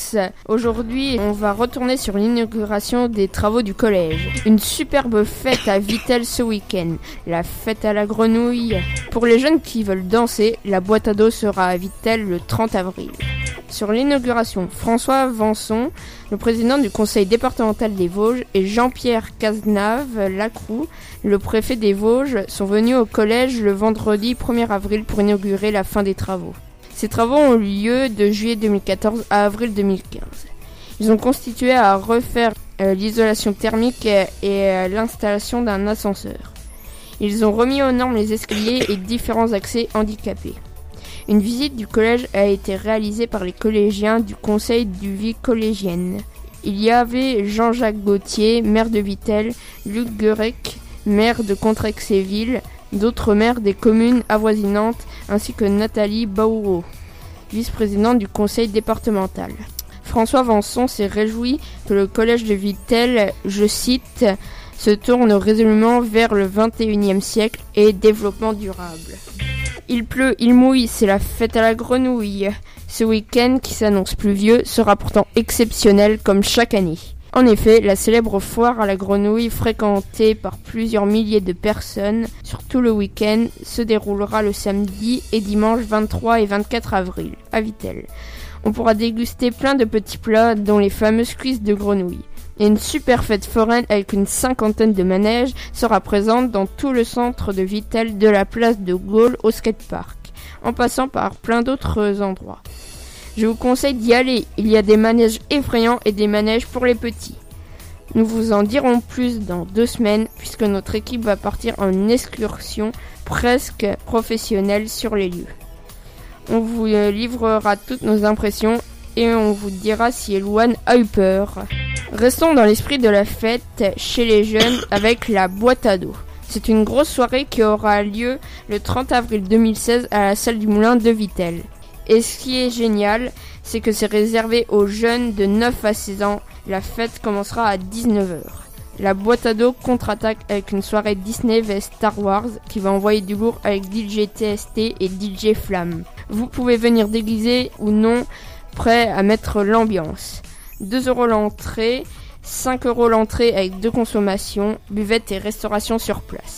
tous. Aujourd'hui, on va retourner sur l'inauguration des travaux du collège. Une superbe fête à Vittel ce week-end, la fête à la grenouille. Pour les jeunes qui veulent danser, la boîte à dos sera à Vittel le 30 avril. Sur l'inauguration, François Vanson, le président du conseil départemental des Vosges, et Jean-Pierre Cazenave-Lacroux, le préfet des Vosges, sont venus au collège le vendredi 1er avril pour inaugurer la fin des travaux. Ces travaux ont eu lieu de juillet 2014 à avril 2015. Ils ont constitué à refaire l'isolation thermique et l'installation d'un ascenseur. Ils ont remis aux normes les escaliers et différents accès handicapés. Une visite du collège a été réalisée par les collégiens du conseil du vie collégienne. Il y avait Jean-Jacques Gauthier, maire de Vittel, Luc Guerec, maire de Contrexéville, d'autres maires des communes avoisinantes, ainsi que Nathalie Baouro, vice-présidente du conseil départemental. François Vanson s'est réjoui que le collège de Vittel, je cite, se tourne résolument vers le 21e siècle et développement durable. Il pleut, il mouille, c'est la fête à la grenouille. Ce week-end, qui s'annonce pluvieux, sera pourtant exceptionnel comme chaque année. En effet, la célèbre foire à la grenouille, fréquentée par plusieurs milliers de personnes sur tout le week-end, se déroulera le samedi et dimanche 23 et 24 avril, à Vittel. On pourra déguster plein de petits plats, dont les fameuses cuisses de grenouille. Et une super fête foraine avec une 50aine de manèges sera présente dans tout le centre de Vittel, de la place de Gaulle au skatepark, en passant par plein d'autres endroits. Je vous conseille d'y aller, il y a des manèges effrayants et des manèges pour les petits. Nous vous en dirons plus dans 2 semaines, puisque notre équipe va partir en excursion presque professionnelle sur les lieux. On vous livrera toutes nos impressions et on vous dira si Elouane a eu peur. Restons dans l'esprit de la fête chez les jeunes avec la boîte à dos. C'est une grosse soirée qui aura lieu le 30 avril 2016 à la salle du Moulin de Vittel. Et ce qui est génial, c'est que c'est réservé aux jeunes de 9 à 16 ans. La fête commencera à 19h. La boîte à dos contre-attaque avec une soirée Disney vs Star Wars qui va envoyer du lourd avec DJ TST et DJ Flamme. Vous pouvez venir déguisé ou non, prêt à mettre l'ambiance. 2€ l'entrée, 5€ l'entrée avec 2 consommations, buvette et restauration sur place.